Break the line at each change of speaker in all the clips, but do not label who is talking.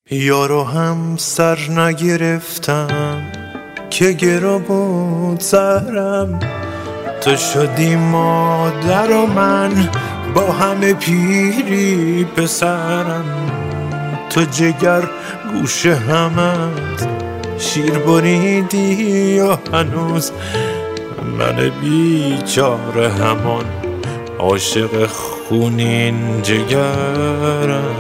یارو هم سر نگرفتم که گرا بود سرم، تو شدی مادر و من با همه پیری پسرم. تو جگر گوشه همت شیر بریدی و هنوز من بیچاره همان عاشق خونین جگرم.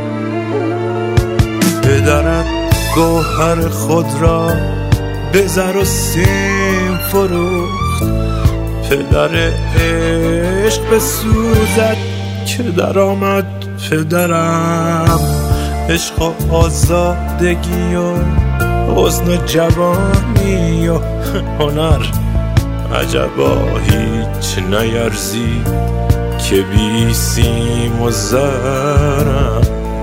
پدرت گوهر خود را به زر و سیم فروخت، پدر عشق به سوزت که در آمد پدرم. عشق و آزادگی و حسن و جوانی و هنر، عجبا هیچ نیرزی که بی سیم و زرم.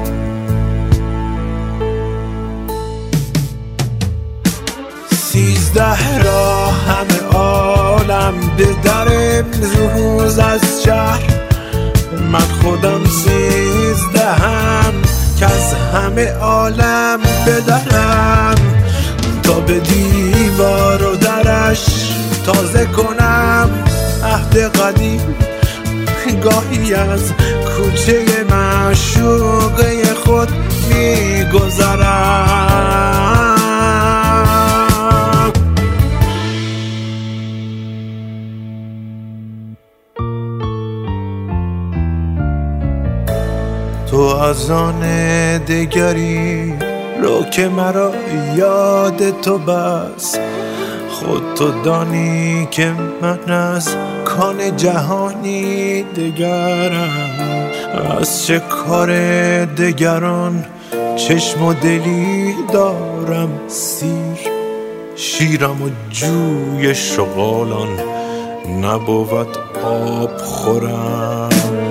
13 را همه عالم به در امروز از شهر، من خودم 13ام که از همه عالم بدرم. تا به دیوار و درش تازه کنم عهد قدیم، گاهی از کوچه معشوقه خود میگذرم. تو از آن دگری رو که مرا یاد تو بس، خود تو دانی که من از کان جهانی دگرم. از چه کار دگران چشم و دلی دارم سیر، شیرم و جوی شغالان نبود آب خورم.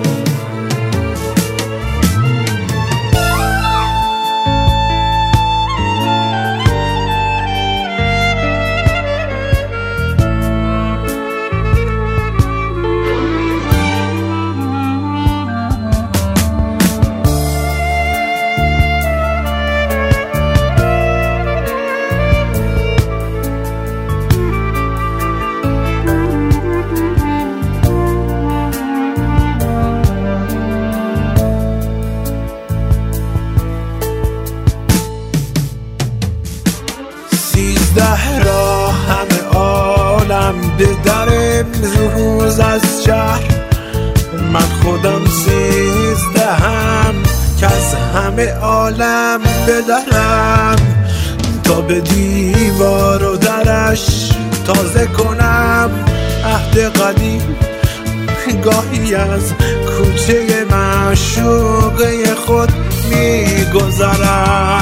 ده را همه عالم به در امروز از شهر، من خودم 13ام که از همه عالم بدرم. تا به دیوار و درش تازه کنم عهد قدیم، گاهی از کوچه معشوقه خود میگذرم.